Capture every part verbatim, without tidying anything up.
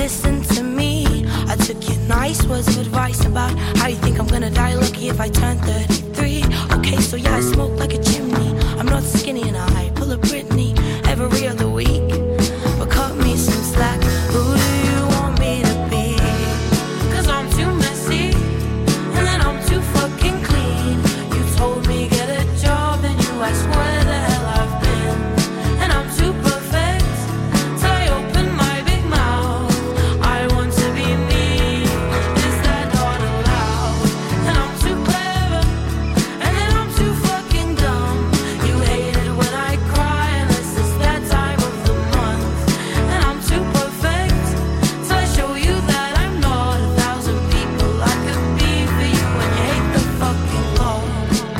listen to me. I took your nice words of advice about how you think I'm gonna die lucky if I turn thirty-three. Okay, so yeah, I smoke like a chimney. I'm not skinny and I pull a Britney every other week. But cut me some slack. Who do you want me to be? Cause I'm too messy and then I'm too fucking clean. You told me get a job and you asked where the hell I've been. And I'm too perfect till I open my big mouth. I want to be me. Is that not allowed? And I'm too clever and then I'm too fucking dumb. You hate it when I cry unless it's that time of the month. And I'm too perfect till I show you that I'm not a thousand people I could be for you. And you hate the fucking Lord.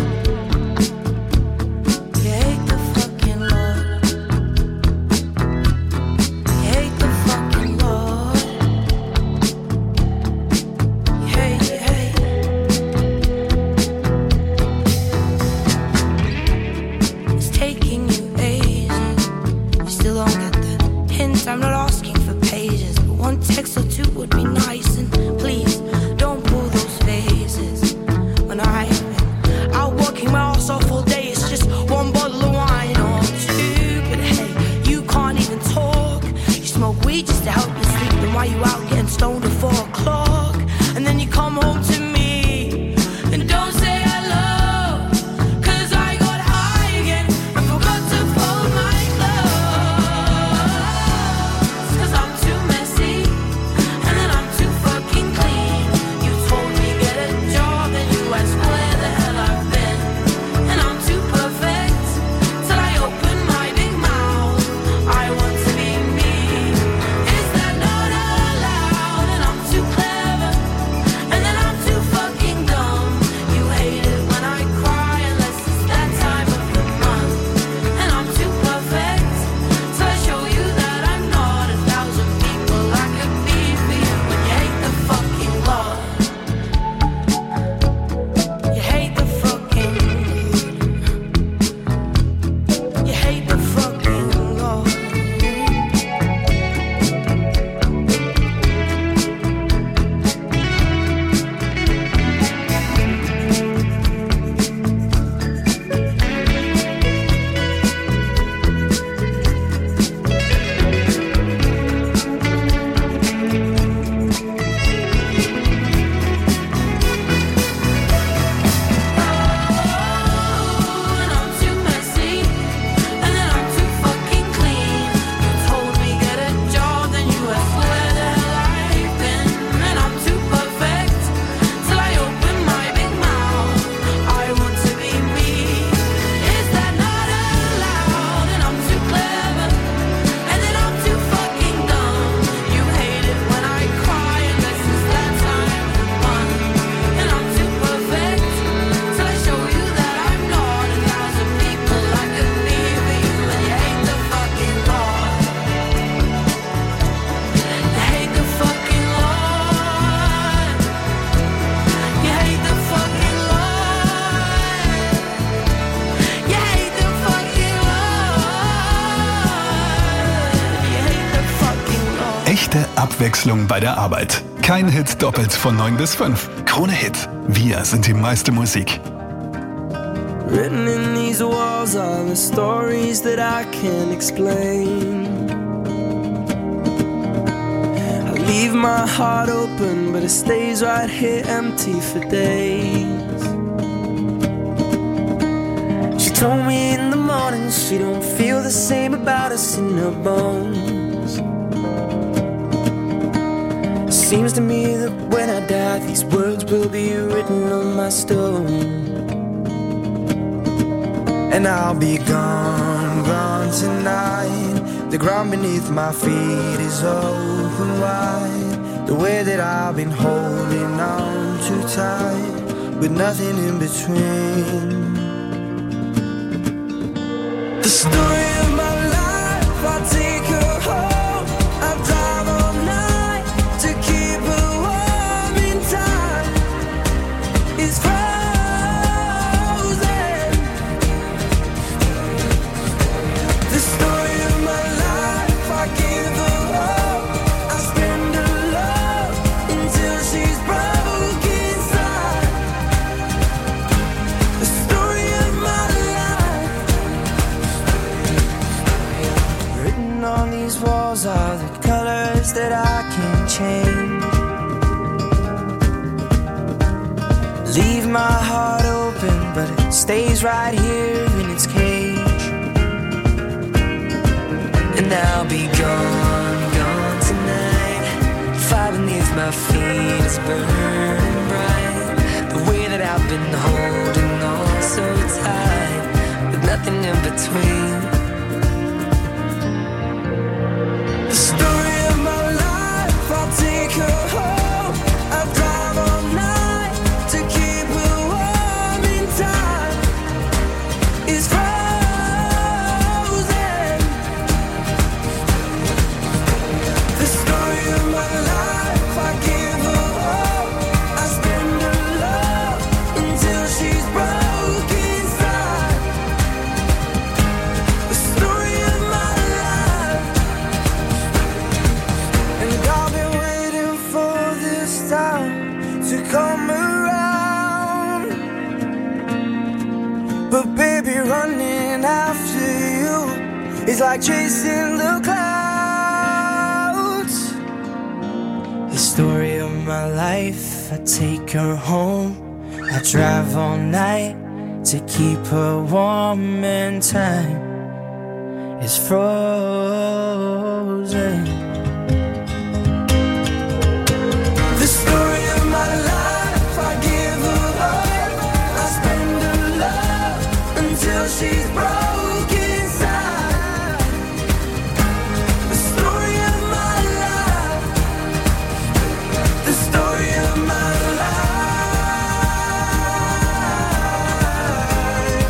You hate the fucking Lord. You hate the fucking Lord. You hate, you hate. It's taking you ages. You still don't get the hint. I'm not asking for pages, but one text or two would be nice. And please don't pull those faces. When I've been out working my ass off all day, it's just one bottle of wine or two. But hey, you can't even talk. You smoke weed just to help you sleep. Then why you out getting stoned at four o'clock? And then you come home to me and don't say hello. Cause I got high again and forgot to fold my clothes. Cause I'm too messy and then I'm too fucking clean. You told me get a job and you asked where the hell I've been. And I'm too perfect till I open my big mouth. I want to be me. Is that not allowed? And I'm too clever and then I'm too fucking dumb. You hate it when I cry unless it's that time of the month. And I'm too perfect till I show you that I'm not a thousand people I could be for you. When you hate the fucking Lord. You hate the fucking You hate the fucking Lord. And I'm too messy and then I'm too fucking clean. You told me get a job, then you asked where the hell I've been. And I'm too perfect till I open my big mouth. I want to be me. Is that not allowed? And I'm too clever and then I'm too fucking dumb. You hate it when I cry unless it's that time of the month. And I'm too perfect till I show you that I'm not a thousand people I could be for you. And you hate the fucking Lord. You hate the fucking Lord. You hate the fucking Lord. You hate the fucking Lord. You hate the fucking Lord. Echte Abwechslung bei der Arbeit. Kein Hit doppelt von neun bis fünf. Krone Hit. Wir sind die meiste Musik. Written in these walls are the stories that I can't explain. I leave my heart open, but it stays right here empty for days. She told me in the morning she don't feel the same about us in her bones. Seems to me that when I die, these words will be written on my stone. And I'll be gone, gone tonight. The ground beneath my feet is open wide. The way that I've been holding on too tight, with nothing in between. The story of my life, I take her home. I drive all night to keep her warm in time. It's frozen. The story of my life, I give her all. I spend her scars that I can't change. Leave my heart open, but it stays right here in its cage. And I'll be gone, gone tonight. Fire beneath my feet is burning bright. The way that I've been holding on so tight, with nothing in between. The story of my life, I'll take her home. I'll drive all night to keep her warm in time. It's frozen. The story of my life, I give her hope. I spend her love until she's broke inside. The story of my life. And I've been waiting for this time to come around. But baby, running after you is like chasing the clouds. The story of my life, I take her home. I drive all night to keep her warm, and time is frozen. The story of my life, I give her hope. I spend her love until she's broke inside. The story of my life. The story of my life.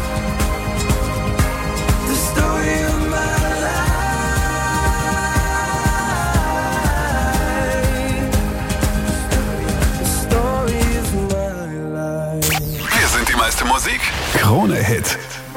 The story of my life. The story of my life. Wir sind die meiste Musik. Krone Hit.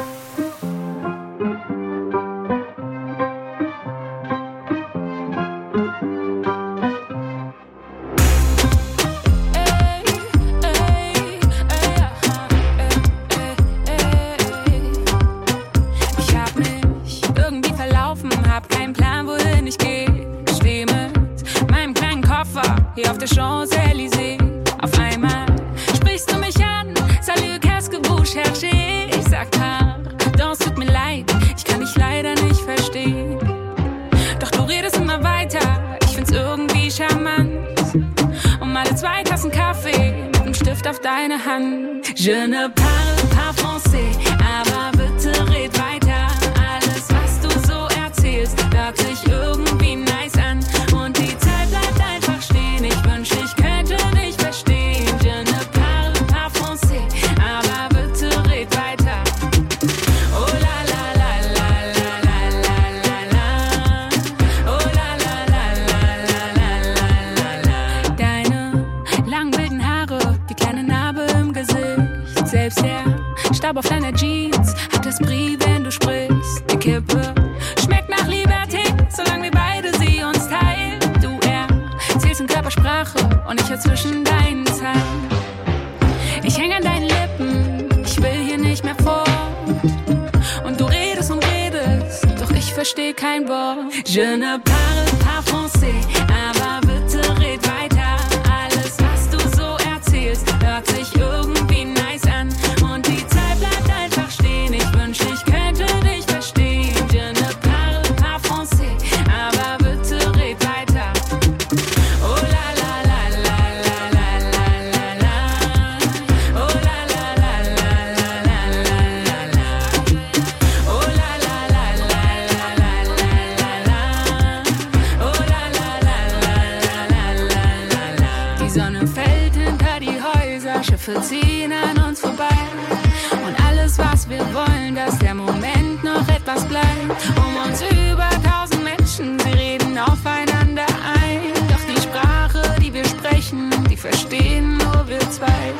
Ich hab mich irgendwie verlaufen, hab keinen Plan, wohin ich geh. Steh mit meinem kleinen Koffer hier auf der Champs-Élysées. Auf einmal sprichst du mich an. Salut, qu'est-ce que vous cherchez? Ich sag pardon, es tut mir leid, ich kann dich leider nicht verstehen. Doch du redest immer weiter, ich find's irgendwie charmant. Um alle zwei Tassen Kaffee mit einem Stift auf deine Hand. Je ne parle pas français, aber bitte red weiter. Alles, was du so erzählst, hört sich irgendwie nice an. Und die Zeit bleibt einfach stehen, ich wünschte, ich könnte dich verstehen. Je ne parle pas français, aber bitte red weiter. Oh la la la la la la la la la. Oh la la la la la la la la. Deine langen wilden Haare, die kleine Narbe im Gesicht. Selbst der Staub auf deiner Jeans hat Esprit, wenn du sprichst. Die Kippe schmeckt nach Liberté, solange wir beide sie uns teilen. Du erzählst in Körpersprache und ich hör zwischen deinen Zeilen. Ich häng an deinen Lippen, ich will hier nicht mehr fort. Und du redest und redest, doch ich versteh kein Wort. Je ne parle pas français, aber bitte red weiter. Alles, was du so erzählst, hört sich irgendwie nice an. Und die Zeit bleibt einfach stehen, ich wünschte, ich könnte dich verstehen. Je ne parle pas français, aber bitte red weiter. Oh la la la la la la la la la. Oh la la la la la la la la la. Oh la la la la la la la la la. Oh la la la la la la la la. Die Sonne fällt hinter die Häuser, Schiffe ziehen an uns vorbei. Und alles, was wir wollen, dass der Moment noch etwas bleibt. Um uns über tausend Menschen, sie reden aufeinander ein. Doch die Sprache, die wir sprechen, die verstehen nur wir zwei.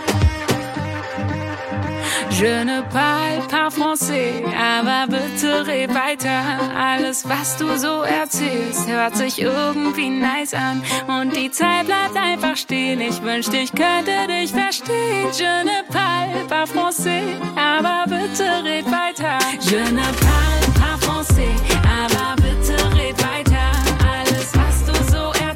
Je ne parle pas français, aber bitte red weiter. Alles, was du so erzählst, hört sich irgendwie nice an. Und die Zeit bleibt einfach stehen, ich wünschte, ich könnte dich verstehen. Je ne parle pas français, aber bitte red weiter. Je ne parle pas français, aber bitte red weiter. Alles, was du so erzählst,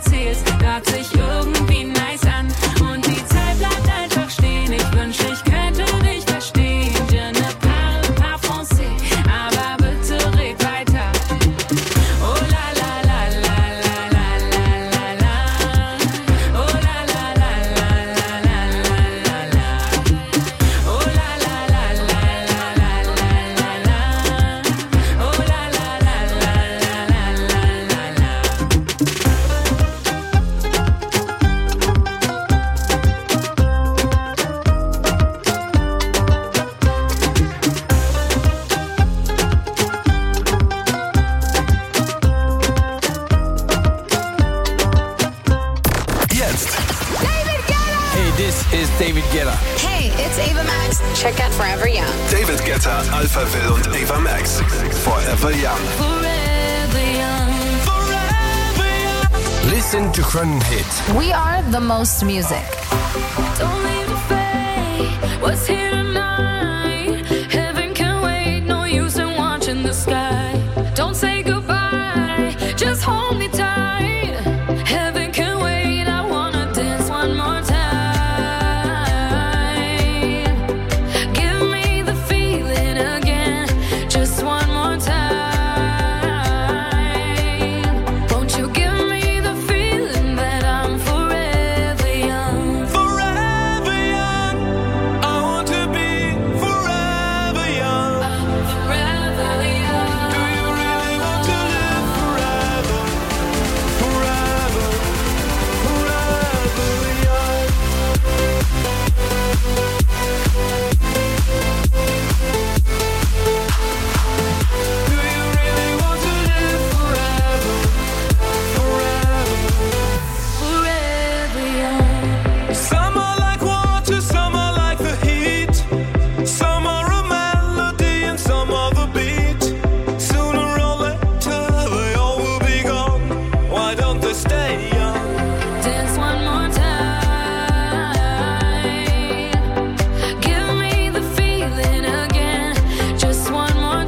Jetzt. David Guetta! Hey, this is David Guetta. Hey, it's Ava Max. Check out Forever Young. David Guetta, Alpha Will und Ava Max. Forever Young. Forever young. Forever young. Listen to Krone Hit. We are the most music. Don't leave a fade. What's here tonight? Heaven can wait. No use in watching the sky. Don't say goodbye. Just hold me tight. Heaven can wait. I wanna dance one more time. Give me the feeling again. Just one more time. Won't you give me the feeling that I'm forever young? Forever young. I want to be forever young. I'm forever young. Do you really want to live forever? Forever, forever young. Do you really want to live forever? Forever. Forever young. Some are like water, some are like the heat. Some are a melody and some are the beat. Sooner or later they all will be gone. Why don't they stay young? Dance one more time. Give me the feeling again. Just one more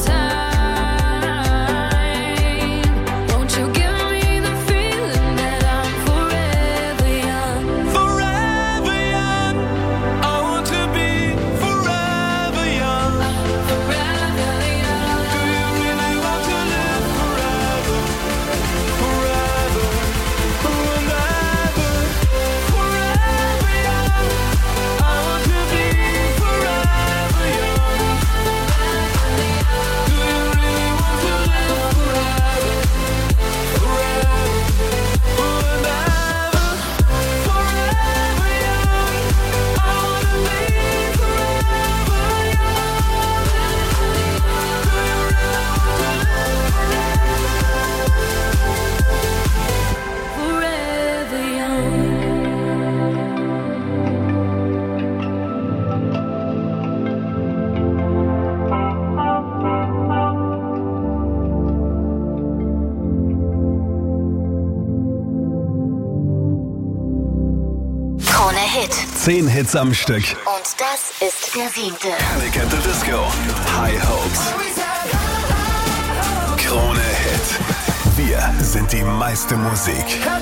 time. Won't you give me the feeling that I'm forever young? Forever young. I want to be forever young. Forever young. Do you really want to live forever? Forever, forever, forever young. I want to be forever young. Do you really want to live forever? Forever, forever, forever young. I want to be forever young. Do you really want to live forever? Forever young. Krone Hit. Zehn Hits am Stück. Und das ist der siebte. Panic at the Disco. High Hopes. Krone Hit. Wir sind die meiste Musik.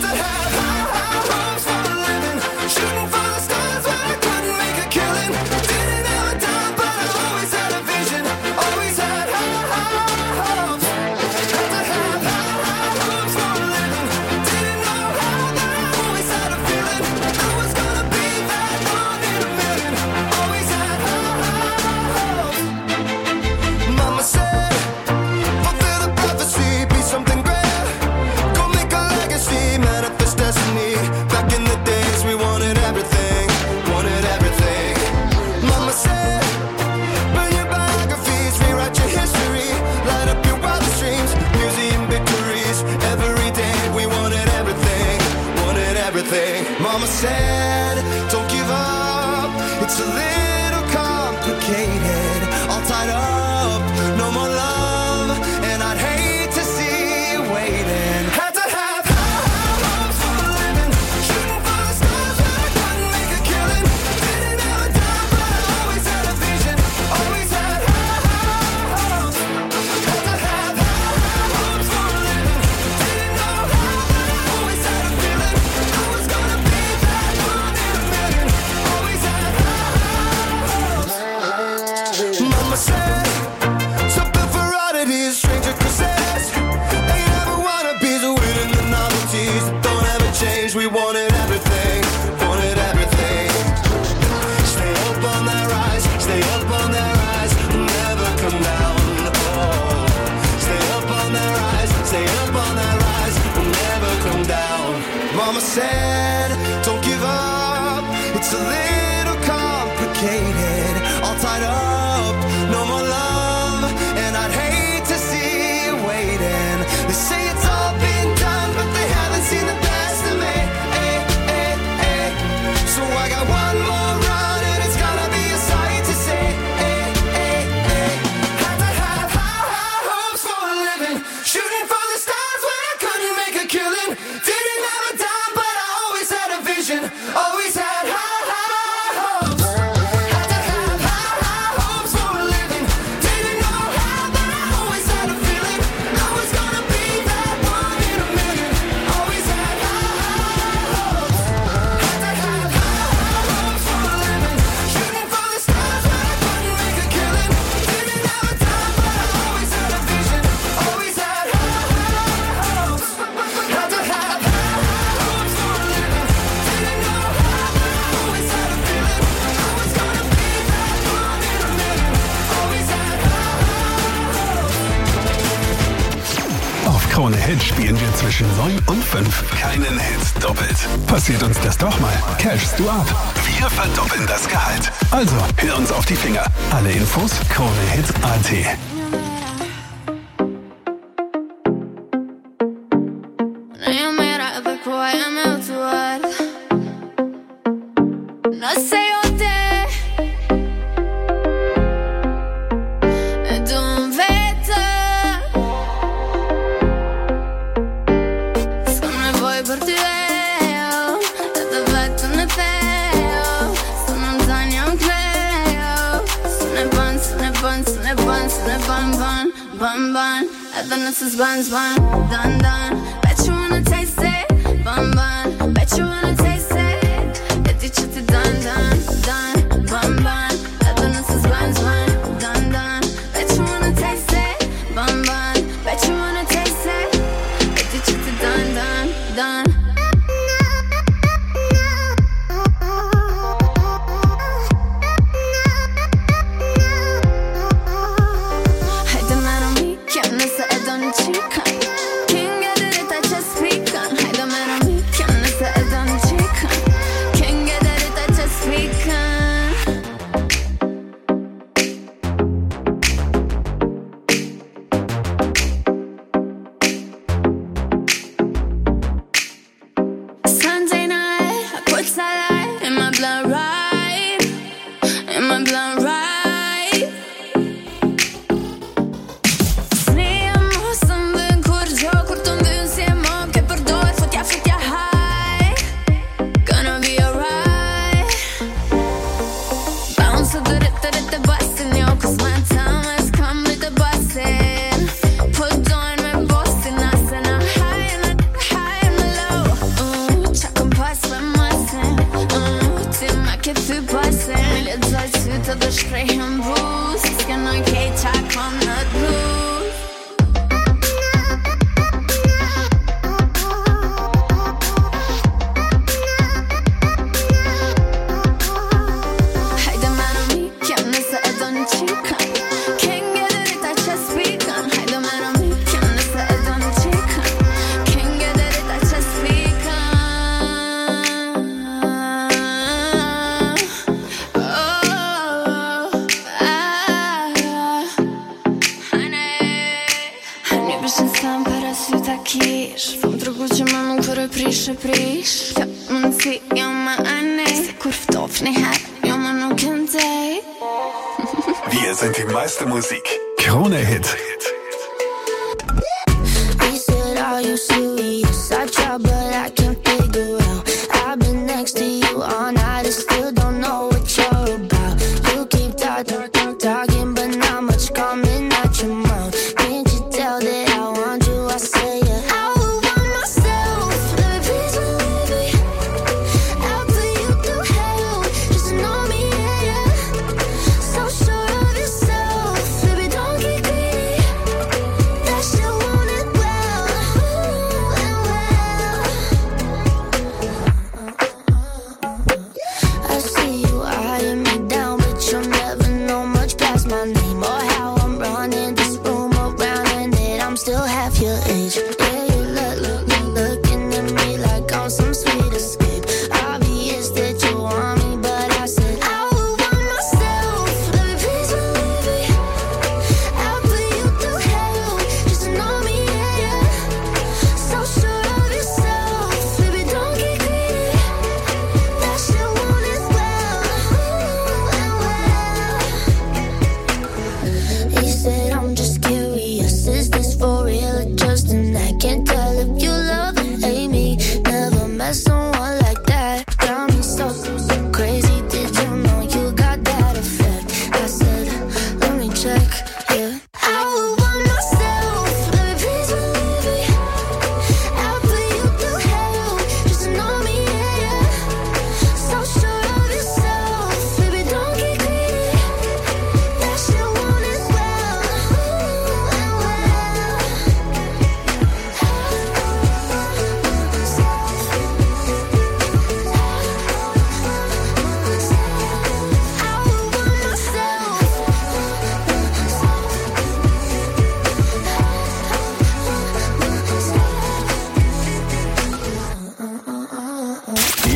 Mama said, fulfill the prophecy, be something great. Go make a legacy, manifest destiny. Back in the days, we wanted everything, wanted everything. Mama said, burn your biographies, rewrite your history, light up your wildest dreams, museum victories. Every day, we wanted everything, wanted everything. Mama said, don't give up, it's a little complicated, all tied up, no more love, and I'd hate to see you waiting. Had to have high hopes for a living, shooting for the stars, but I couldn't make a killing. Didn't have a dime, but I always had a vision, always had high hopes. Had to have high hopes for a living, didn't know how, but I always had a feeling I was gonna be that one in a million. Always had high hopes. Mama said, something for oddities, stranger crusades. Ain't ever wannabes, winning the novelties that don't ever change. We wanted everything, wanted everything. Stay up on that rise, stay up on that rise, never come down. Oh, stay up on that rise, stay up on that rise, never come down. Mama said, don't give up, it's a little complicated, all tied up, no more love, and I'd hate to see you waiting. They say it's all been done, but they haven't seen the best of me. Hey, hey. spielen wir zwischen neun und fünf keinen Hit doppelt. Passiert uns das doch mal, cashst du ab. Wir verdoppeln das Gehalt. Also, hör uns auf die Finger. Alle Infos kronehit punkt at. This is buns, bun, done, done. Bet you wanna taste it, bun, bun. Bet you wanna taste it. Get each other done, done, done, bun, bun. This is buns, bun, done, done. Bet you wanna taste it, bun, bun. Bet you wanna taste it. Get each other done, done, done. Wir sind die meiste Musik. Krone Hit. He said, are you serious? I tried, but I can't figure out. I've been next to you all night and still don't know what you're about. You keep talking, talking, but not much coming out your mouth. Can't you tell that I want you? I say yeah. I would want myself. Let me please believe me. I'll put you through hell just to know me, yeah, yeah. So sure of yourself, baby, don't get greedy. That shit want it well, and well.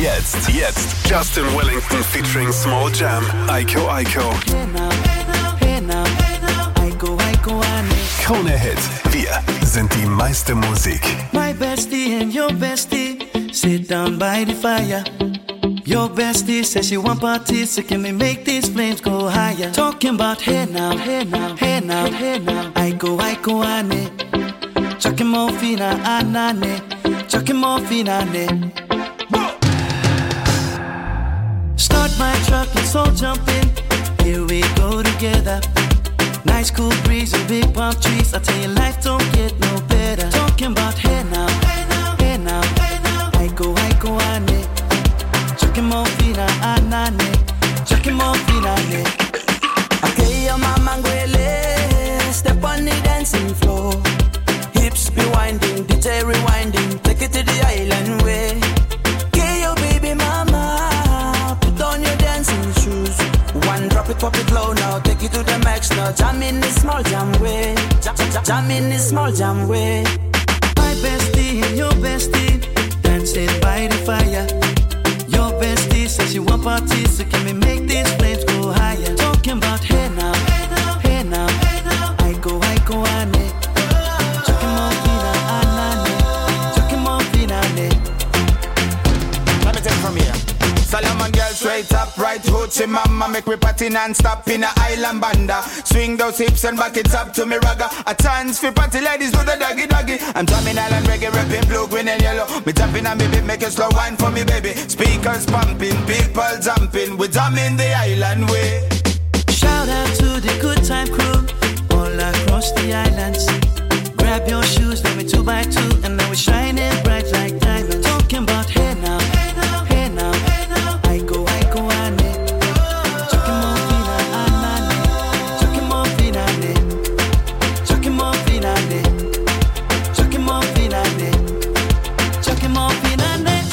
Jetzt, jetzt. Justin Wellington featuring Small Jam. Aiko Aiko. Krone Hit. Wir sind die meiste Musik. My bestie and your bestie sit down by the fire. Your bestie says she want parties, so can we make these flames go higher? Talking about hey now, hey now, hey now, hey now. Aiko Aiko ane. Chucking more fina anane. Chucking more fina ane. Start my truck, let's all jump in. Here we go together. Nice cool breeze and big palm trees. I tell you, life don't get no better. Talking about hey now, hey now, hey now, hey now. Aiko Aiko ane. Chucking more fina anane. Chucking more fina ane. Okay, your mama ngwele. Step on the dancing floor. Hips be winding, D J rewinding. Take it to the island way. Okay, your baby mama. Put on your dancing shoes. One drop it, pop it low now. Take it to the max now. Jam in this small jam way. Jam, jam, jam in this small jam way. My bestie and your bestie dancing by the fire. Your bestie says you want parties, so can we make these flames go higher? Talking about hey now, hey now, hey now, hey now. Aiko Aiko ane. Chucking more fina anane. Chucking more fina ane. Let me take it from here. Solomon girl straight up, right hoochie mama. Make me party non-stop in a island banda. Swing those hips and back it up to me ragga. A chance for party ladies do the doggy doggy. I'm drumming island reggae, rapping blue, green and yellow. Me tapping on me beat, make a slow wine for me baby. Speakers pumping, people jumping. We drumming the island way. Shout out to the good time crew all across the islands. Grab your shoes, let me two by two, and now we're shining bright like diamonds. Talking about hey now, hey now, hey now, hey now. Aiko Aiko ane. Chucking more fina anane. Chucking more fina ane. Chucking more fina ane. Chucking more fina ane. Chucking more fina ane.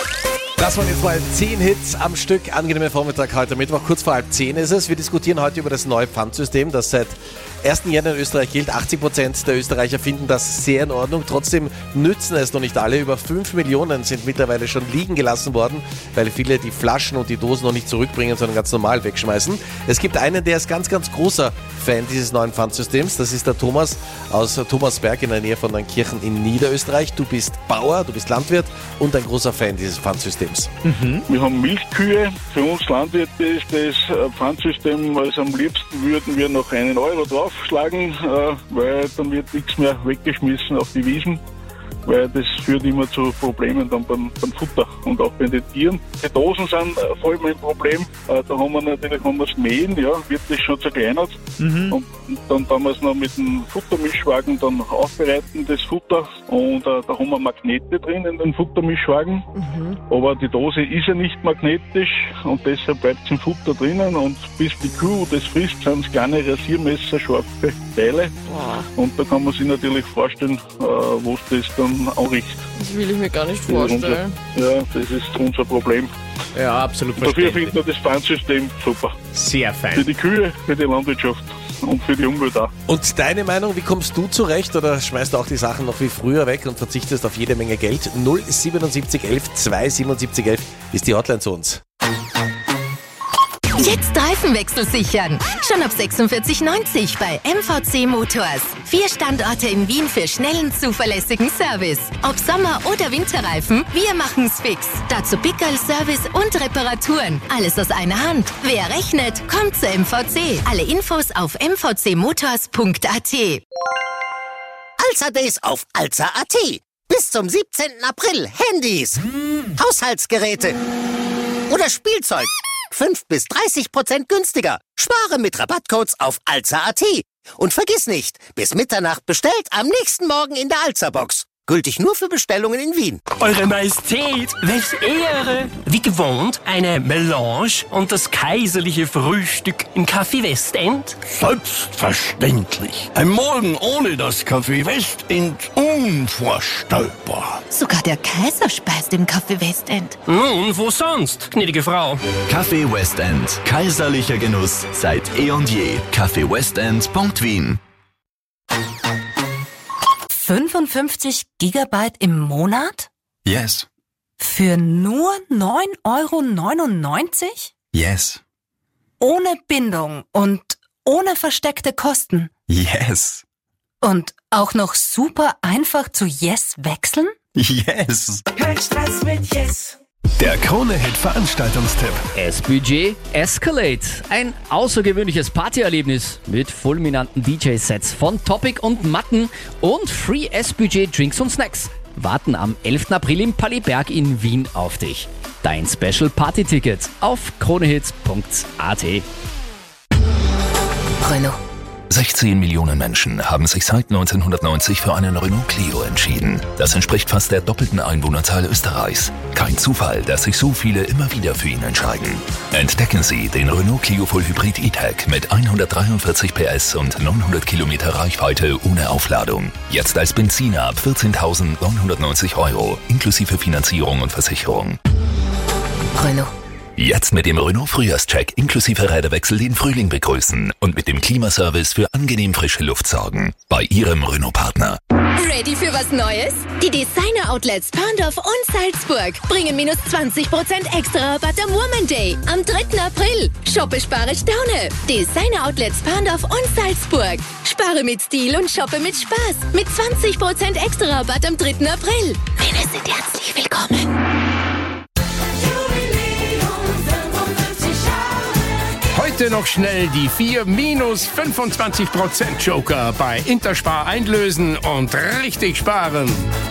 Das waren jetzt mal zehn Hits am Stück. Angenehmer Vormittag heute Mittwoch, kurz vor halb zehn ist es. Wir diskutieren heute über das neue Pfandsystem, das seit ersten Jänner in Österreich gilt. achtzig Prozent der Österreicher finden das sehr in Ordnung. Trotzdem nützen es noch nicht alle. Über fünf Millionen sind mittlerweile schon liegen gelassen worden, weil viele die Flaschen und die Dosen noch nicht zurückbringen, sondern ganz normal wegschmeißen. Es gibt einen, der ist ganz, ganz großer Fan dieses neuen Pfandsystems. Das ist der Thomas aus Thomasberg in der Nähe von Neunkirchen in Niederösterreich. Du bist Bauer, du bist Landwirt und ein großer Fan dieses Pfandsystems. Mhm. Wir haben Milchkühe. Für uns Landwirte ist das Pfandsystem, also am liebsten würden wir noch einen Euro draufschlagen, weil dann wird nichts mehr weggeschmissen auf die Wiesen, weil das führt immer zu Problemen dann beim, beim Futter und auch bei den Tieren. Die Dosen sind voll mein Problem. Da haben wir natürlich, wenn wir es mähen, ja, wird das schon zerkleinert. Mhm. Und dann tun wir es noch mit dem Futtermischwagen dann aufbereiten, das Futter. Und äh, da haben wir Magnete drin in den Futtermischwagen. Mhm. Aber die Dose ist ja nicht magnetisch und deshalb bleibt es im Futter drinnen. Und bis die Kuh das frisst, sind es kleine Rasiermesser, scharfe Teile. Wow. Und da kann man sich natürlich vorstellen, äh, wo es das dann anrichtet. Das will ich mir gar nicht vorstellen. Unser, ja, das ist unser Problem. Ja, absolut verständlich. Dafür finden wir das Pfandsystem super. Sehr fein. Für die Kühe, für die Landwirtschaft und für die Umwelt auch. Und deine Meinung, wie kommst du zurecht oder schmeißt du auch die Sachen noch wie früher weg und verzichtest auf jede Menge Geld? null siebenundsiebzig elf zweihundertsiebenundsiebzig elf ist die Hotline zu uns. Jetzt Reifenwechsel sichern. Schon ab sechsundvierzig neunzig bei M V C Motors. Vier Standorte in Wien für schnellen, zuverlässigen Service. Ob Sommer- oder Winterreifen, wir machen's fix. Dazu Pickerl, Service und Reparaturen. Alles aus einer Hand. Wer rechnet, kommt zu M V C. Alle Infos auf m v c motors punkt a t. Alza Days auf alza punkt a t. Bis zum siebzehnten April Handys, Haushaltsgeräte oder Spielzeug. fünf bis dreißig Prozent günstiger. Spare mit Rabattcodes auf alza punkt a t. Und vergiss nicht, bis Mitternacht bestellt, am nächsten Morgen in der Alza-Box. Gültig nur für Bestellungen in Wien. Eure Majestät, welch Ehre! Wie gewohnt, eine Melange und das kaiserliche Frühstück im Café Westend? Selbstverständlich. Ein Morgen ohne das Café Westend unvorstellbar. Sogar der Kaiser speist im Café Westend. Nun, wo sonst, gnädige Frau? Café Westend. Kaiserlicher Genuss seit eh und je. Café Westend Punkt Wien. fünfundfünfzig Gigabyte im Monat? Yes. Für nur neun Euro neunundneunzig? Yes. Ohne Bindung und ohne versteckte Kosten. Yes. Und auch noch super einfach zu Yes wechseln? Yes. Kein Stress mit Yes. Der Krone-Hit Veranstaltungstipp. S-Budget Escalate. Ein außergewöhnliches Partyerlebnis mit fulminanten D J-Sets von Topic und Matten und Free S-Budget Drinks und Snacks warten am elften April im Palliberg in Wien auf dich. Dein Special Party-Ticket auf kronehit punkt a t. Renault. sechzehn Millionen Menschen haben sich seit neunzehnhundertneunzig für einen Renault Clio entschieden. Das entspricht fast der doppelten Einwohnerzahl Österreichs. Kein Zufall, dass sich so viele immer wieder für ihn entscheiden. Entdecken Sie den Renault Clio Full Hybrid E-Tech mit hundertdreiundvierzig P S und neunhundert Kilometer Reichweite ohne Aufladung. Jetzt als Benziner ab vierzehntausendneunhundertneunzig Euro, inklusive Finanzierung und Versicherung. Renault. Jetzt mit dem Renault Frühjahrscheck inklusive Räderwechsel den Frühling begrüßen und mit dem Klimaservice für angenehm frische Luft sorgen. Bei Ihrem Renault-Partner. Ready für was Neues? Die Designer-Outlets Pandorf und Salzburg bringen minus zwanzig Prozent extra Rabatt am Woman Day am dritten April. Shoppe, spare, staune. Designer-Outlets Pandorf und Salzburg. Spare mit Stil und shoppe mit Spaß. Mit zwanzig Prozent extra Rabatt am dritten April. Alle sind herzlich willkommen. Heute noch schnell die vier minus fünfundzwanzig Prozent Joker bei Interspar einlösen und richtig sparen.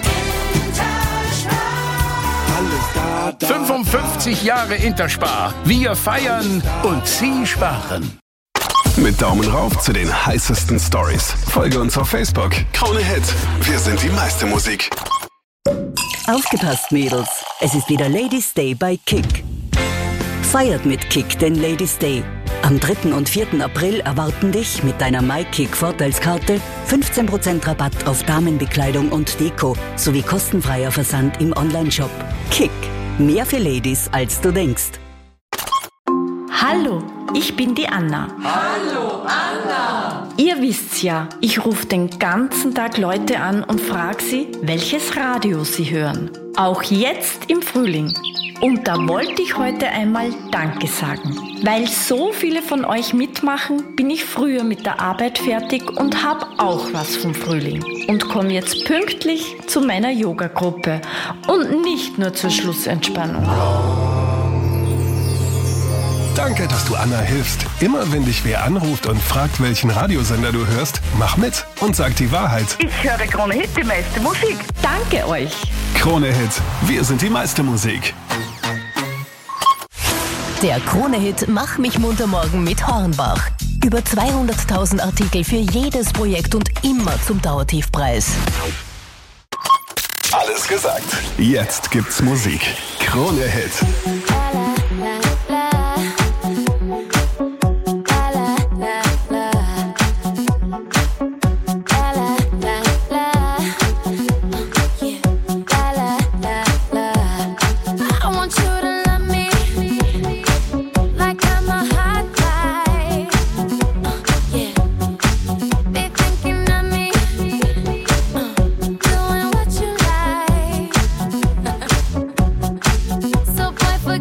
fünfundfünfzig Jahre Interspar. Wir feiern und Sie sparen. Mit Daumen rauf zu den heißesten Stories. Folge uns auf Facebook. Krone Hit. Wir sind die meiste Musik. Aufgepasst, Mädels. Es ist wieder Ladies Day bei Kick. Feiert mit Kick den Ladies Day. Am dritten und vierten April erwarten dich mit deiner MyKick-Vorteilskarte fünfzehn Prozent Rabatt auf Damenbekleidung und Deko sowie kostenfreier Versand im Onlineshop. Kick. Mehr für Ladies, als du denkst. Hallo, ich bin die Anna. Hallo, Anna! Ihr wisst's ja, ich rufe den ganzen Tag Leute an und frage sie, welches Radio sie hören. Auch jetzt im Frühling. Und da wollte ich heute einmal Danke sagen. Weil so viele von euch mitmachen, bin ich früher mit der Arbeit fertig und habe auch was vom Frühling. Und komme jetzt pünktlich zu meiner Yoga-Gruppe. Und nicht nur zur Schlussentspannung. Danke, dass du Anna hilfst. Immer wenn dich wer anruft und fragt, welchen Radiosender du hörst, mach mit und sag die Wahrheit. Ich höre Krone Hit, die meiste Musik. Danke euch. Krone Hit, wir sind die meiste Musik. Der Krone-Hit Mach mich munter morgen mit Hornbach. Über zweihunderttausend Artikel für jedes Projekt und immer zum Dauertiefpreis. Alles gesagt. Jetzt gibt's Musik. Krone Hit. So boy, forget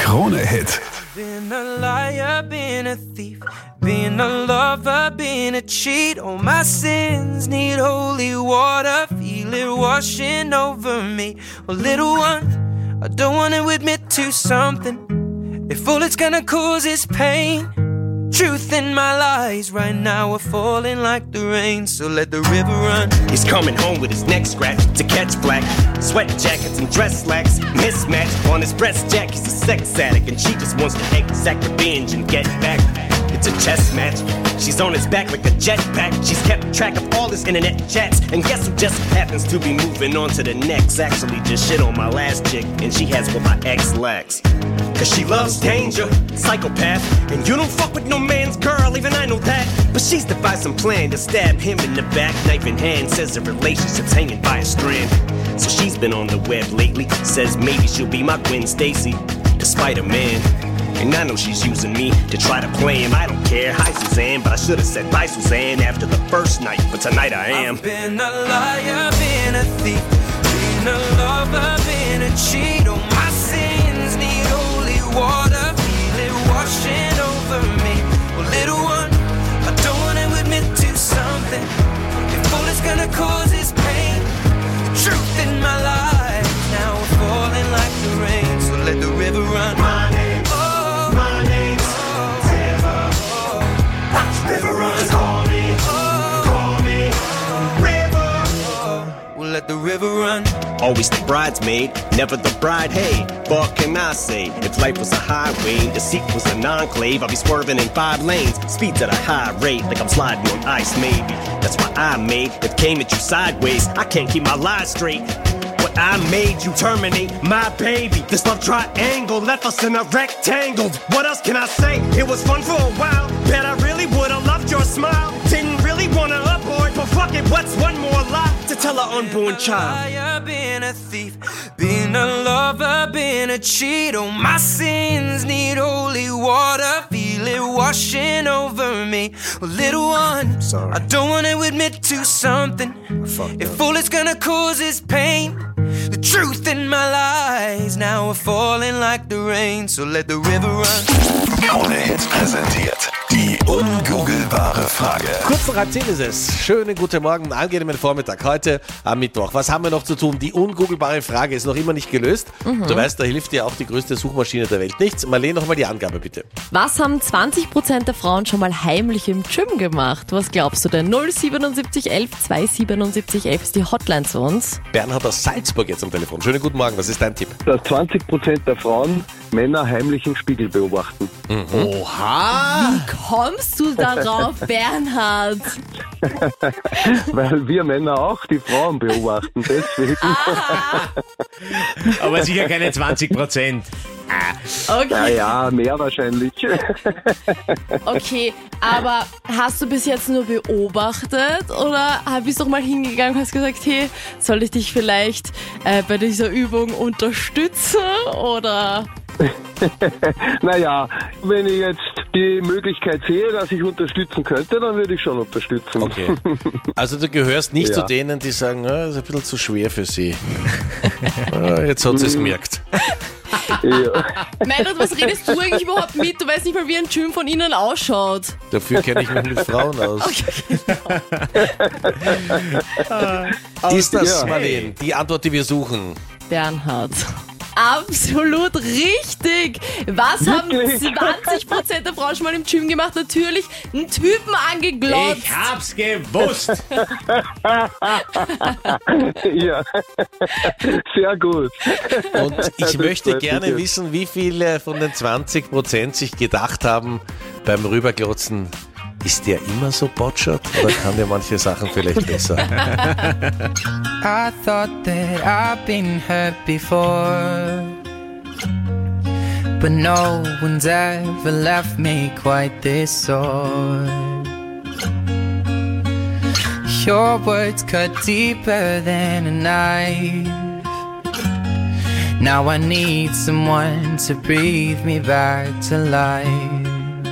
Krone-Hit. Been a liar, been a thief, been a lover, been a cheat. All my sins need holy water, feel it washing over me. Well, little one, I don't want to admit to something. If all it's gonna cause is pain, truth in my lies right now are falling like the rain, so let the river run. He's coming home with his neck scratched to catch black. Sweat jackets and dress slacks mismatched on his breast jack. He's a sex addict and she just wants to exact revenge and get back. It's a chess match. She's on his back like a jetpack. She's kept track of all his internet chats. And guess who just happens to be moving on to the next? Actually just shit on my last chick, and she has what my ex lacks. Cause she loves danger, psychopath. And you don't fuck with no man's girl, even I know that. But she's devised some plan to stab him in the back, knife in hand. Says the relationship's hanging by a strand. So she's been on the web lately. Says maybe she'll be my Gwen Stacy, despite a man. And I know she's using me to try to play him. I don't care, hi Suzanne, but I should've said bye Suzanne after the first night. But tonight I am. I've been a liar, been a thief, been a lover, been a cheat. All my sins need holy water, feel it washing over me. Well, little one, I don't want to admit to something. If all it's gonna cause is pain, the truth in my life now we're falling like the rain, so let the river run. My name, oh, my name's oh, River. Oh, river runs, call me, oh, call me, oh, River. Oh, we'll let the river run. Always the bridesmaid, never the bride. Hey, what can I say? If life was a highway, the seat was an enclave, I'd be swerving in five lanes, speeds at a high rate, like I'm sliding on ice maybe. That's why I made it came at you sideways. I can't keep my lies straight. What I made you terminate my baby. This love triangle left us in a rectangle. What else can I say? It was fun for a while. Bet I really would've loved your smile. Didn't really wanna abort, but fuck it, what's one more lie to tell an unborn child? Been a thief, been a lover, been a cheat. All my sins need holy water, feel it washing over me. Well, little one, sorry, I don't want to admit to something. If all it's gonna cause is pain, the truth in my lies now are falling like the rain, so let the river run. Krone Hits präsentiert die ungoogelbare Frage. Kurz nach halb zehn ist es. Schönen guten Morgen, angenehmen Vormittag heute am Mittwoch. Was haben wir noch zu tun? Die ungoogelbare Frage ist noch immer nicht gelöst. Mhm. Du weißt, da hilft dir auch die größte Suchmaschine der Welt nichts. Marlene, nochmal die Angabe bitte. Was haben zwanzig Prozent der Frauen schon mal heimlich im Gym gemacht? Was glaubst du denn? null siebenundsiebzig elf zweihundertsiebenundsiebzig elf ist die Hotline zu uns. Bernhard aus Salzburg jetzt am Telefon. Schönen guten Morgen, was ist dein Tipp? Dass zwanzig Prozent der Frauen Männer heimlich im Spiegel beobachten. Mhm. Oha! Wie kommst du darauf, Bernhard? Weil wir Männer auch die Frauen beobachten, deswegen. Aber sicher keine zwanzig Prozent. Okay. Naja, mehr wahrscheinlich. Okay, aber hast du bis jetzt nur beobachtet oder bist du doch mal hingegangen und hast gesagt, hey, soll ich dich vielleicht äh, bei dieser Übung unterstützen oder... Naja, wenn ich jetzt die Möglichkeit sehe, dass ich unterstützen könnte, dann würde ich schon unterstützen. Okay. Also du gehörst nicht ja. zu denen, die sagen, oh, das ist ein bisschen zu schwer für sie. Oh, jetzt hat sie es gemerkt. Ja. Meinrad, was redest du eigentlich überhaupt mit? Du weißt nicht mal, wie ein Gym von innen ausschaut. Dafür kenne ich mich mit Frauen aus. Okay, genau. Ist das, Marlene, die Antwort, die wir suchen? Bernhard. Absolut richtig. Was Wirklich? haben zwanzig Prozent der Frauen schon mal im Gym gemacht? Natürlich einen Typen angeglotzt. Ich hab's gewusst. Ja, sehr gut. Und ich möchte gerne wissen, wie viele von den zwanzig Prozent sich gedacht haben beim Rüberglotzen, ist der immer so botschert oder kann der manche Sachen vielleicht besser? I thought that I've been hurt before, but no one's ever left me quite this sore. Your words cut deeper than a knife. Now I need someone to breathe me back to life.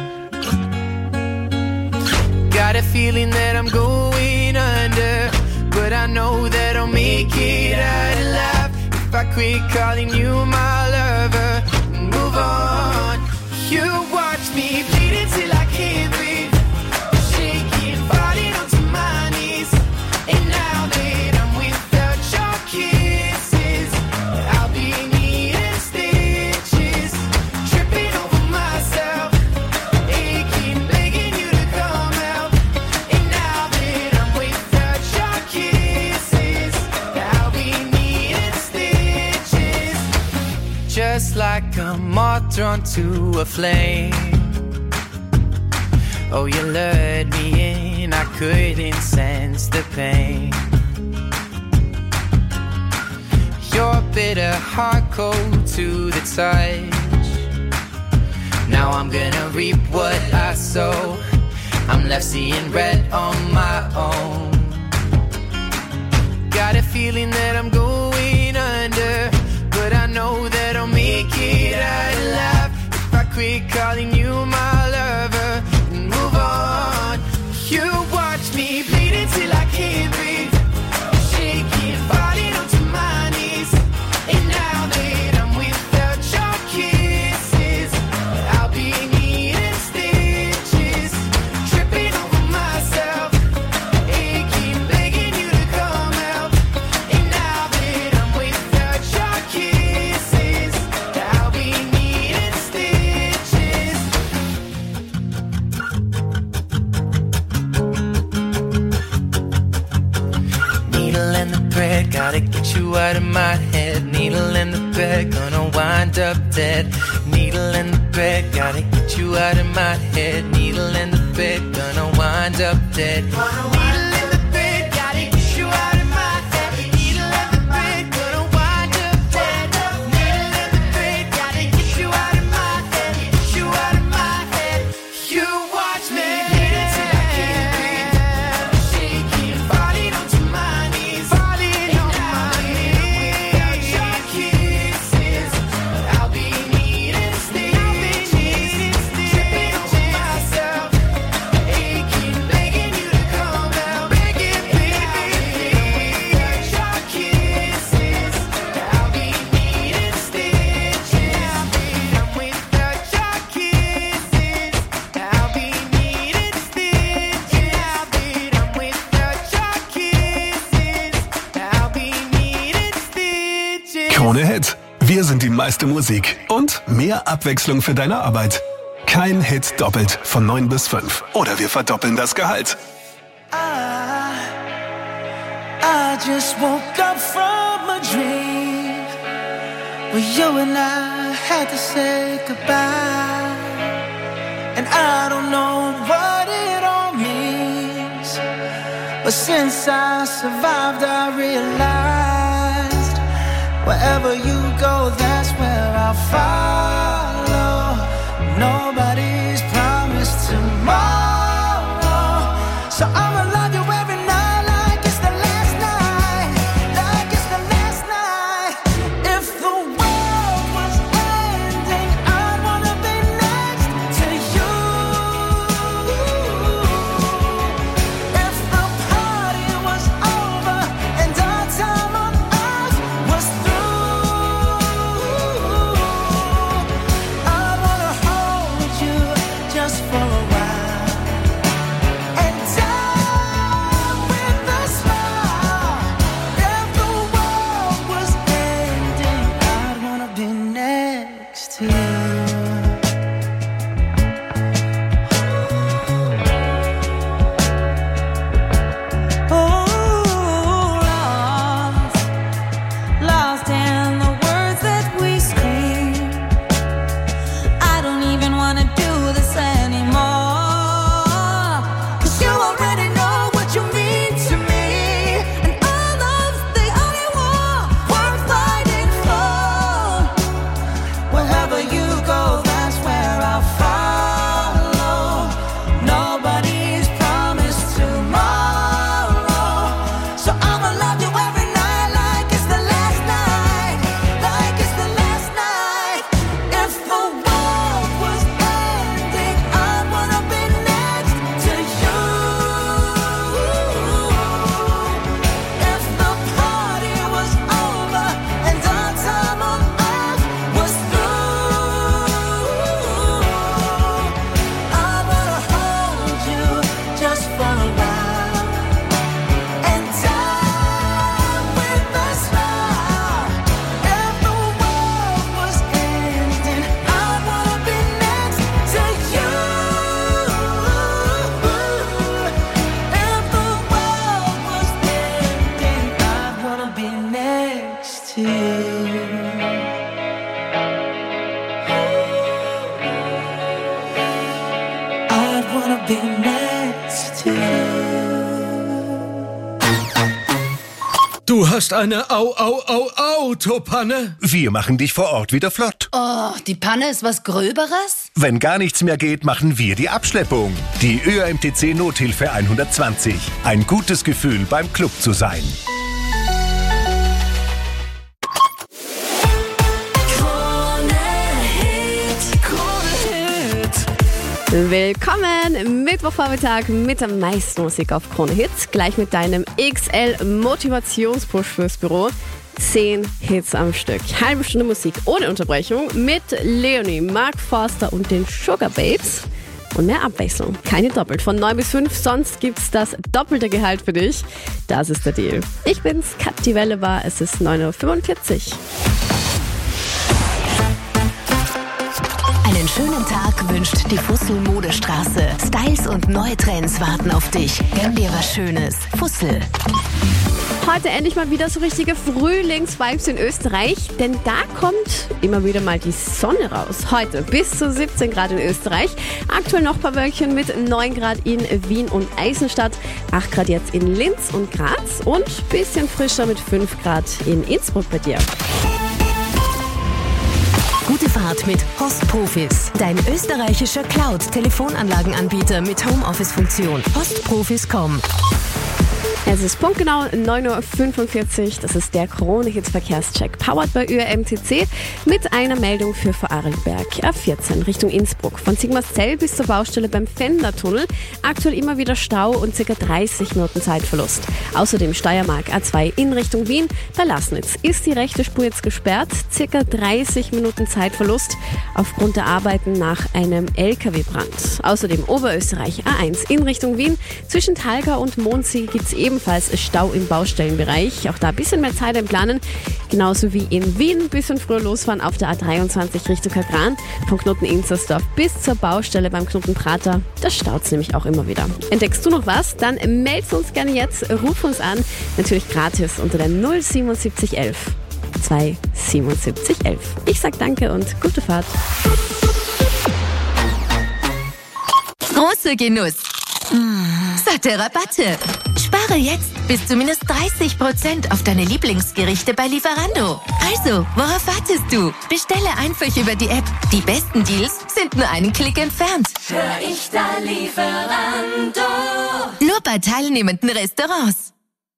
Got a feeling that I'm going under, but I know that I'll make it out alive if I quit calling you my lover and move on. You watch me bleeding till I can't breathe, shaking, falling onto my knees. And now that I'm without your kisses, I'll be needing stitches, tripping over myself, aching, begging you to come out. And now that I'm without your kisses, I'll be needing stitches. Just like a moth drawn to a flame. Oh, you lured me in, I couldn't sense the pain. Your bitter heart cold to the touch. Now I'm gonna reap what I sow. I'm left seeing red on my own. Got a feeling that I'm going under, but I know that I'll make it out alive if I quit calling you my lover and move on. You watch me bleeding till I can't breathe, shaking, falling onto my knees. And now that I'm without your kisses, I'll be needing stitches, tripping over myself, aching, begging you to come out. And now that I'm without your kisses, I'll be needing stitches. Needle and the thread, gotta get you out of my head. Needle and the thread, gonna wind up dead. Needle and the thread, gotta get you out of my head. Needle and the thread, gonna wind up dead. Needle and the thread, gotta get you out of my head. Needle and the thread, gonna wind up dead. Needle and the thread, gotta get you out of my head. Get you out of my head. You watch me bleeding till I can't breathe, shaking, falling onto my knees, falling on my knees. Without your kisses, I'll be needing stitches, tripping over myself, aching, begging you to come out, begging, begging. Without your kisses, I'll be needing stitches. I'm without your kisses, I'll be needing stitches. I'm without your kisses, I'll be needing stitches. Krone Hit. Wir sind die meiste Musik und mehr Abwechslung für deine Arbeit. Kein Hit doppelt von neun bis fünf. Oder wir verdoppeln das Gehalt. I just woke up from a dream where you and I had to say goodbye. And I don't know what it all means, but since I survived, I realized wherever you go, that's where I'll follow. Nobody's promised tomorrow, so I'ma love you every night like it's the last night, like it's the last night. If the world was ending, I'd wanna be next to you. If the party was over and our time on earth was through, I'd wanna hold you just for a while. Du hast eine Au-Au-Au-Autopanne? Wir machen dich vor Ort wieder flott. Oh, die Panne ist was Gröberes? Wenn gar nichts mehr geht, machen wir die Abschleppung. Die Ö M T C Nothilfe hundertzwanzig. Ein gutes Gefühl, beim Club zu sein. Willkommen, Mittwochvormittag mit der meisten Musik auf Krone Hits. Gleich mit deinem X L-Motivationspush fürs Büro. Zehn Hits am Stück. Halbe Stunde Musik ohne Unterbrechung mit Leonie, Mark Forster und den Sugar Babes. Und mehr Abwechslung. Keine doppelt. Von neun bis fünf, sonst gibt's das doppelte Gehalt für dich. Das ist der Deal. Ich bin's, Kathi Welle war, es ist neun Uhr fünfundvierzig. Einen schönen Tag wünscht die Fussel Modestraße. Styles und neue Trends warten auf dich. Gönn dir was Schönes. Fussel. Heute endlich mal wieder so richtige Frühlingsvibes in Österreich, denn da kommt immer wieder mal die Sonne raus. Heute bis zu siebzehn Grad in Österreich. Aktuell noch ein paar Wölkchen mit neun Grad in Wien und Eisenstadt, acht Grad jetzt in Linz und Graz und bisschen frischer mit fünf Grad in Innsbruck bei dir. Gute Fahrt mit Postprofis. Dein österreichischer Cloud-Telefonanlagenanbieter mit Homeoffice-Funktion. Postprofis Punkt com. Es ist punktgenau neun Uhr fünfundvierzig. Das ist der Krone-Hits-Verkehrscheck. Powered bei Ö M T C mit einer Meldung für Vorarlberg. A vierzehn Richtung Innsbruck. Von Sigmarszell bis zur Baustelle beim Fendertunnel. Aktuell immer wieder Stau und ca. dreißig Minuten Zeitverlust. Außerdem Steiermark A zwei in Richtung Wien. Bei Laßnitz ist die rechte Spur jetzt gesperrt. Ca. dreißig Minuten Zeitverlust aufgrund der Arbeiten nach einem L K W-Brand. Außerdem Oberösterreich A eins in Richtung Wien. Zwischen Talga und Mondsee gibt es ebenfalls Stau im Baustellenbereich. Auch da ein bisschen mehr Zeit einplanen. Genauso wie in Wien ein bisschen früher losfahren auf der A dreiundzwanzig Richtung Kagran. Von Knoten Inzersdorf bis zur Baustelle beim Knoten Prater. Da staut es nämlich auch immer wieder. Entdeckst du noch was? Dann meldest uns gerne jetzt. Ruf uns an. Natürlich gratis unter der null siebenundsiebzig elf zwei siebenundsiebzig elf. Ich sag danke und gute Fahrt. Großer Genuss. Mmh, satte Rabatte. Spare jetzt bis zu minus dreißig Prozent auf deine Lieblingsgerichte bei Lieferando. Also, worauf wartest du? Bestelle einfach über die App. Die besten Deals sind nur einen Klick entfernt. Hör ich da Lieferando? Nur bei teilnehmenden Restaurants.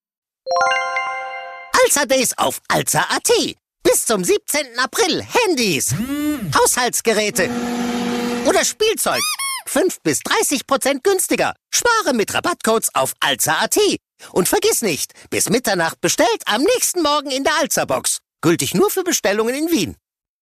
Alza Days auf alza punkt at. Bis zum siebzehnten April. Handys, hm. Haushaltsgeräte oder Spielzeug. fünf bis dreißig Prozent günstiger. Spare mit Rabattcodes auf alza punkt at. Und vergiss nicht, bis Mitternacht bestellt, am nächsten Morgen in der Alza-Box. Gültig nur für Bestellungen in Wien.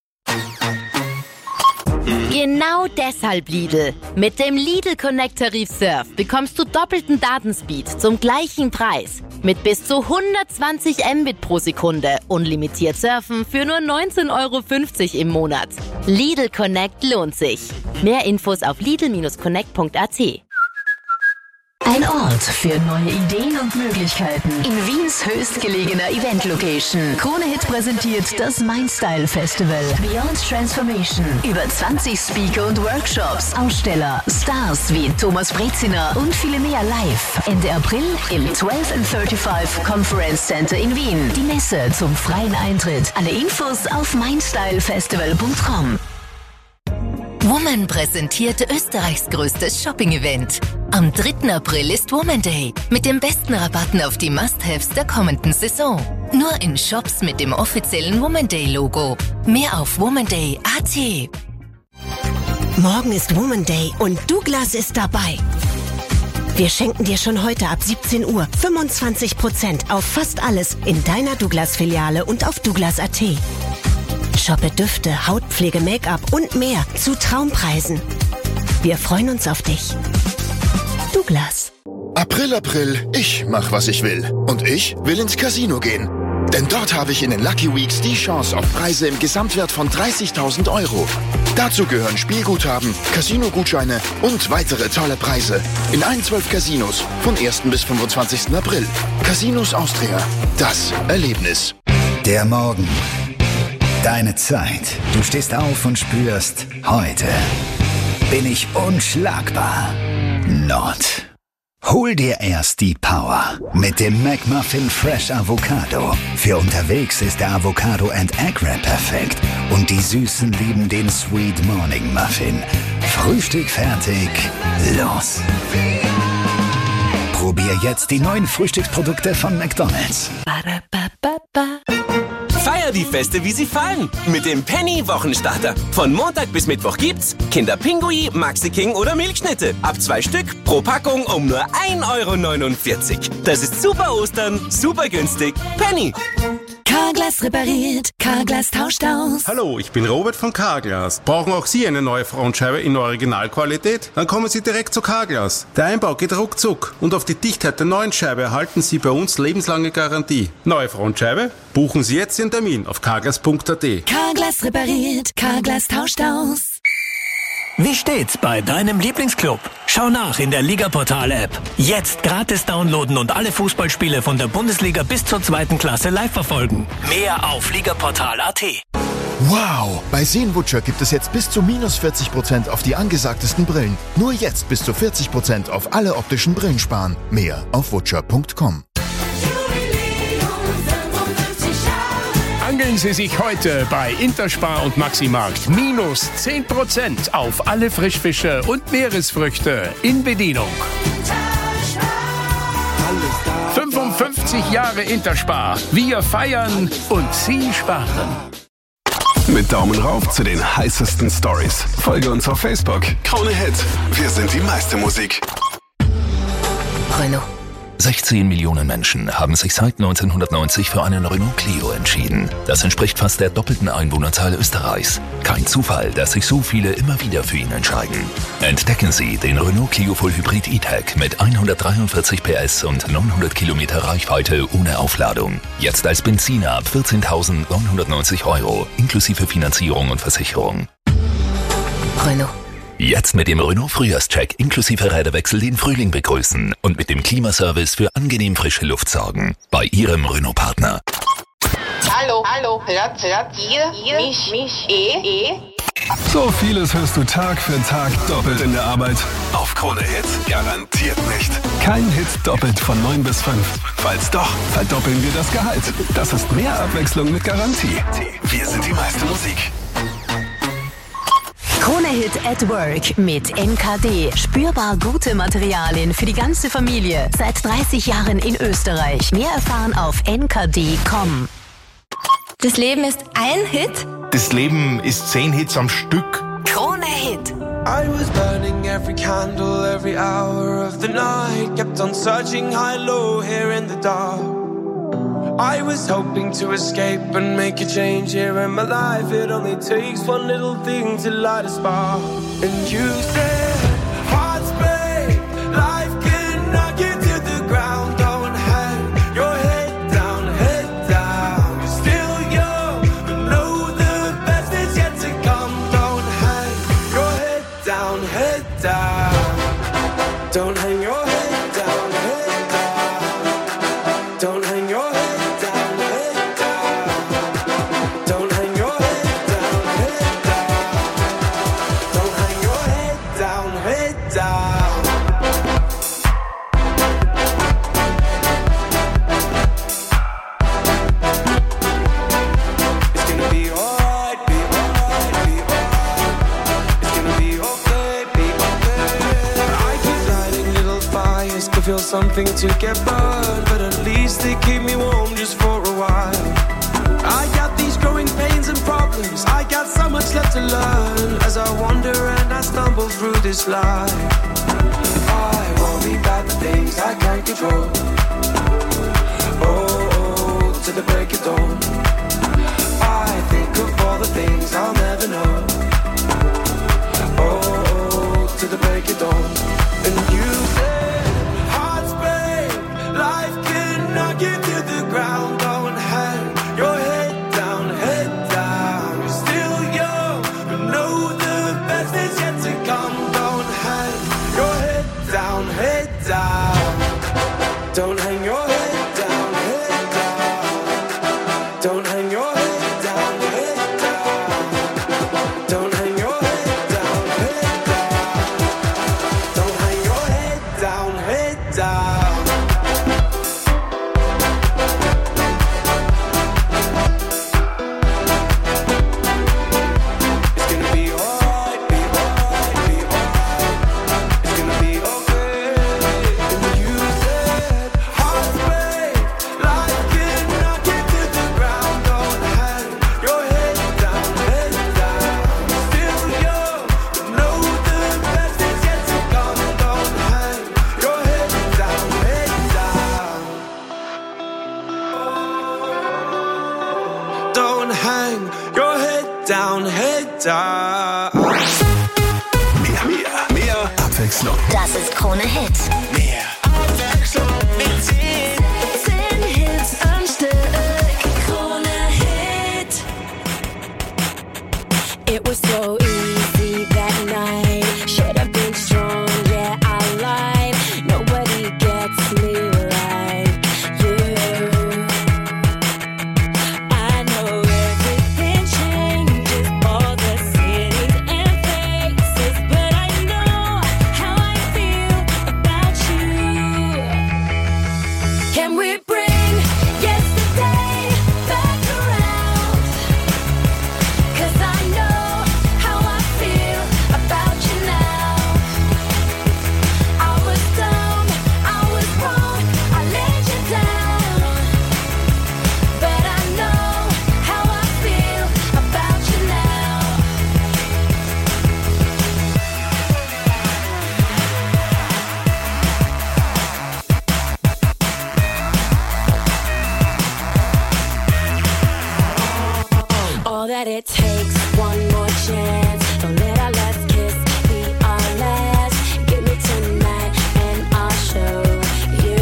Genau deshalb Lidl. Mit dem Lidl Connect Tarif Surf bekommst du doppelten Datenspeed zum gleichen Preis. Mit bis zu hundertzwanzig Mbit pro Sekunde. Unlimitiert surfen für nur neunzehn Euro fünfzig im Monat. Lidl Connect lohnt sich. Mehr Infos auf lidl connect punkt at. Ein Ort für neue Ideen und Möglichkeiten. In Wiens höchstgelegener Event-Location. Krone Hit präsentiert das Mindstyle Festival. Beyond Transformation. Über zwanzig Speaker und Workshops. Aussteller, Stars wie Thomas Breziner und viele mehr live. Ende April im zwölf and fünfunddreißig Conference Center in Wien. Die Messe zum freien Eintritt. Alle Infos auf mindstylefestival punkt com. Woman präsentiert Österreichs größtes Shopping-Event. Am dritten April ist Woman Day mit den besten Rabatten auf die Must-Haves der kommenden Saison. Nur in Shops mit dem offiziellen Woman Day-Logo. Mehr auf womanday punkt at. Morgen ist Woman Day und Douglas ist dabei. Wir schenken dir schon heute ab siebzehn Uhr fünfundzwanzig Prozent auf fast alles in deiner Douglas-Filiale und auf douglas punkt at. Shoppe Düfte, Hautpflege, Make-up und mehr zu Traumpreisen. Wir freuen uns auf dich. Douglas. April, April, ich mach, was ich will. Und ich will ins Casino gehen. Denn dort habe ich in den Lucky Weeks die Chance auf Preise im Gesamtwert von dreißigtausend Euro. Dazu gehören Spielguthaben, Casino-Gutscheine und weitere tolle Preise. In allen zwölf Casinos von ersten bis fünfundzwanzigsten April. Casinos Austria. Das Erlebnis. Der Morgen. Deine Zeit. Du stehst auf und spürst, heute bin ich unschlagbar. Not. Hol dir erst die Power mit dem McMuffin Fresh Avocado. Für unterwegs ist der Avocado and Egg Wrap perfekt. Und die Süßen lieben den Sweet Morning Muffin. Frühstück fertig, los! Probier jetzt die neuen Frühstücksprodukte von McDonald's. Feier die Feste, wie sie fallen. Mit dem Penny-Wochenstarter. Von Montag bis Mittwoch gibt's Kinderpingui, Maxi King oder Milchschnitte. Ab zwei Stück pro Packung um nur ein Euro neunundvierzig. Das ist super Ostern, super günstig. Penny. Carglass repariert, Carglass tauscht aus. Hallo, ich bin Robert von Carglass. Brauchen auch Sie eine neue Frontscheibe in Originalqualität? Dann kommen Sie direkt zu Carglass. Der Einbau geht ruckzuck und auf die Dichtheit der neuen Scheibe erhalten Sie bei uns lebenslange Garantie. Neue Frontscheibe? Buchen Sie jetzt Ihren Termin auf carglass punkt a t. Carglass repariert, Carglass tauscht aus. Wie steht's bei deinem Lieblingsclub? Schau nach in der Ligaportal-App. Jetzt gratis downloaden und alle Fußballspiele von der Bundesliga bis zur zweiten Klasse live verfolgen. Mehr auf ligaportal punkt a t. Wow! Bei Seenbutcher gibt es jetzt bis zu minus vierzig Prozent auf die angesagtesten Brillen. Nur jetzt bis zu vierzig Prozent auf alle optischen Brillen sparen. Mehr auf butcher punkt com. Angeln Sie sich heute bei Interspar und Maximarkt. Minus zehn Prozent auf alle Frischfische und Meeresfrüchte in Bedienung. fünfundfünfzig Jahre Interspar. Wir feiern und Sie sparen. Mit Daumen rauf zu den heißesten Stories. Folge uns auf Facebook. Krone Hit. Wir sind die meiste Musik. Renault. sechzehn Millionen Menschen haben sich seit neunzehnhundertneunzig für einen Renault Clio entschieden. Das entspricht fast der doppelten Einwohnerzahl Österreichs. Kein Zufall, dass sich so viele immer wieder für ihn entscheiden. Entdecken Sie den Renault Clio Full Hybrid E-Tech mit hundertdreiundvierzig P S und neunhundert Kilometer Reichweite ohne Aufladung. Jetzt als Benziner ab vierzehntausendneunhundertneunzig Euro, inklusive Finanzierung und Versicherung. Renault. Jetzt mit dem Renault Frühjahrscheck inklusive Räderwechsel den Frühling begrüßen und mit dem Klimaservice für angenehm frische Luft sorgen. Bei Ihrem Renault-Partner. Hallo, hallo, hört, hört ihr, ihr mich, mich, eh, eh? So vieles hörst du Tag für Tag doppelt in der Arbeit. Auf Krone Hit garantiert nicht. Kein Hit doppelt von neun bis fünf. Falls doch, verdoppeln wir das Gehalt. Das ist mehr Abwechslung mit Garantie. Wir sind die meiste Musik. Krone Hit at Work mit N K D. Spürbar gute Materialien für die ganze Familie. Seit dreißig Jahren in Österreich. Mehr erfahren auf n k d punkt com. Das Leben ist ein Hit? Das Leben ist zehn Hits am Stück. Krone Hit. I was burning every candle, every hour of the night. Kept on searching high, low, here in the dark. I was hoping to escape and make a change here in my life. It only takes one little thing to light a spark. And you said, hearts break, life can knock you to the ground. Don't hang your head down, head down. You're still young, but know the best is yet to come. Don't hang your head down, head down. Don't hang your head down, head down. Don't hang your head. Feel something to get burned, but at least they keep me warm just for a while. I got these growing pains and problems, I got so much left to learn as I wander and I stumble through this life. I worry about the things I can't control. Oh, oh, to the break of dawn. I think of all the things I'll never know. Oh, oh, to the break of dawn. And you say life can knock you to the ground. Don't hang your head down, head down. You're still young, but know the best is yet to come. Don't hang your head down, head down. Don't hang your head down, head down. Don't hang your head down, head down. Don't hang your head down, head down. Don't hang your head down, head down. hang your head down, head down. Mehr, mehr, mehr Abwechslung. Das ist Krone Hit. Mehr Abwechslung mit zehn. Zehn Hits am Stück. Krone Hit. It was so easy that night. Should have been strong, yeah, I lied. Nobody gets me like you. I know everything changes, all the cities and faces, but I know how I feel about you. Can we bring yesterday back around? 'Cause I know how I feel about you now. I was dumb, I was wrong, I let you down, but I know how I feel about you now. All that it takes, one more chance. Don't let our last kiss be our last. Give me tonight and I'll show you.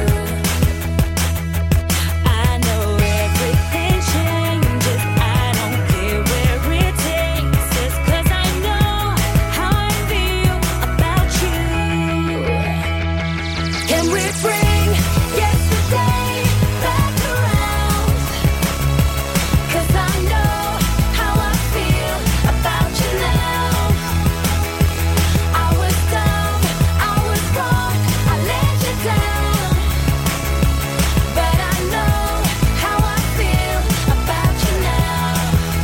I know everything changes, I don't care where it takes us, 'cause I know how I feel about you. Can we bring yesterday back around? 'Cause I know how I feel about you now. I was dumb, I was wrong, I let you down, but I know how I feel about you now.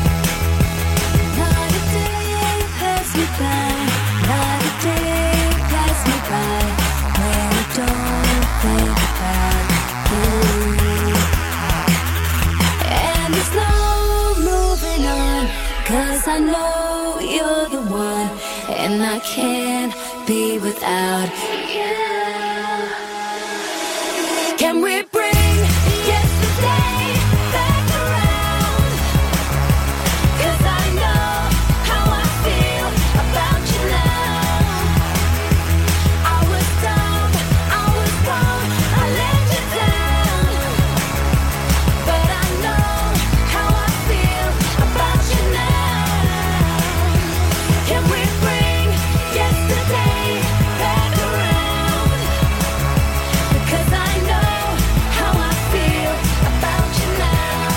Not a day pass me by, not a day pass me by, when I don't think about you. And there's no moving on, 'cause I know you're the one, and I can't be without you. Can we bring yesterday back around? 'Cause I know how I feel about you now. I was dumb, I was wrong, I let you down, but I know how I feel about you now. Can we bring yesterday back around? Because I know how I feel about you now.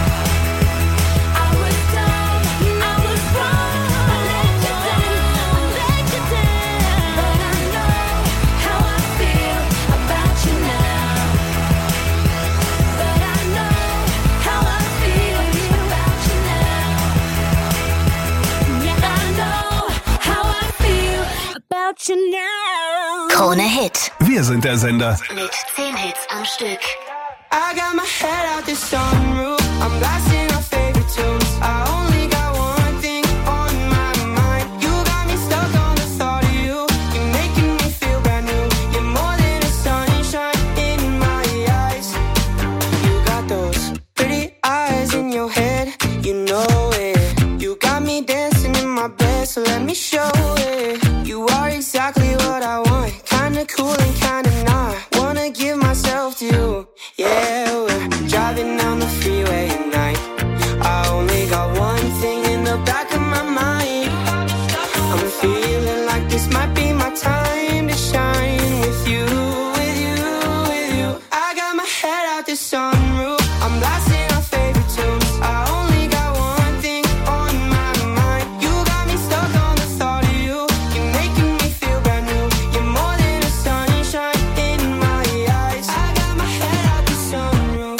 I was dumb, I was wrong, I let you down, I let you down, but I know how I feel about you now. But I know how I feel about you now. Yeah, I know how I feel about you now. Krone Hit. Wir sind der Sender. Mit zehn Hits am Stück. I got my head out the sunroof. I'm blasting our favorite tunes. I only got one thing on my mind. You got me stuck on the thought of you. You're making me feel brand new. You're more than a sunshine in my eyes. You got those pretty eyes in your head. You know it. You got me dancing in my bed, so let me show it. You are exactly what I want. Kinda cool and kinda not. Wanna give myself to you. Yeah, we're driving down the freeway at night. I only got one thing in the back of my mind. I'm feeling like this might be my time to shine with you, with you, with you. I got my head out the sunroof. I'm blasting our favorite tunes. I only got one thing on my mind. You got me stuck on the thought of you. You're making me feel brand new. You're more than a sunshine in my eyes. I got my head out the sunroof.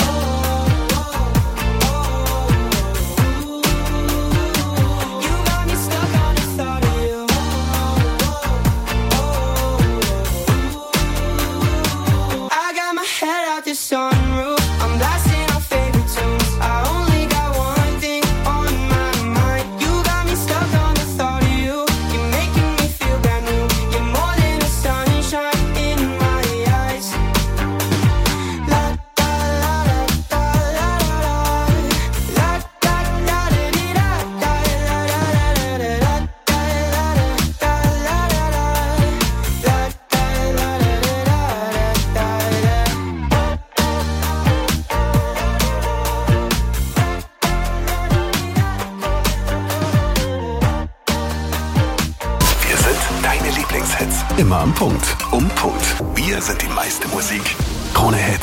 You got me stuck on the thought of you. I got my head out the sunroof. I'm immer am Punkt. Um Punkt. Wir sind die meiste Musik. Krone Hit.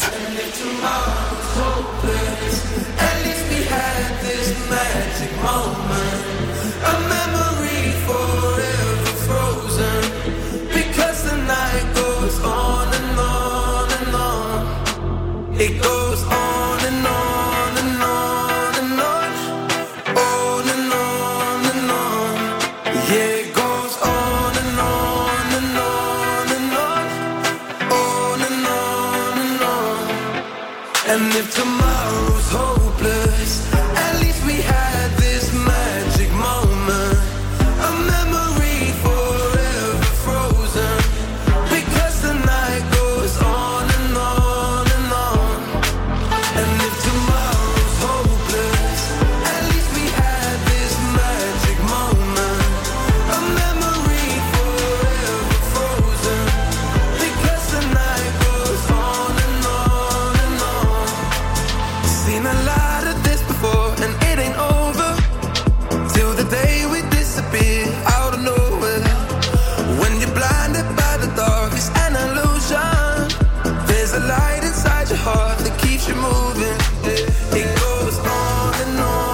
At least we had this magic moment, a memory forever frozen, because the night goes on and on and on. It goes on and on and on and on, on and on and on. Yeah, it goes on and on and on and on, on and on and on. And if tomorrow's hopeless, at least we had this magic moment, a memory forever frozen, because the night goes on and on and on. And if tomorrow's hopeless, at least we had this magic moment, a memory forever frozen, because the night goes on and on and on. Seen a lot of this before, and it ain't over till the day we disappear out of nowhere. When you're blinded by the dark, it's an illusion. There's a light inside your heart that keeps you moving. It goes on and on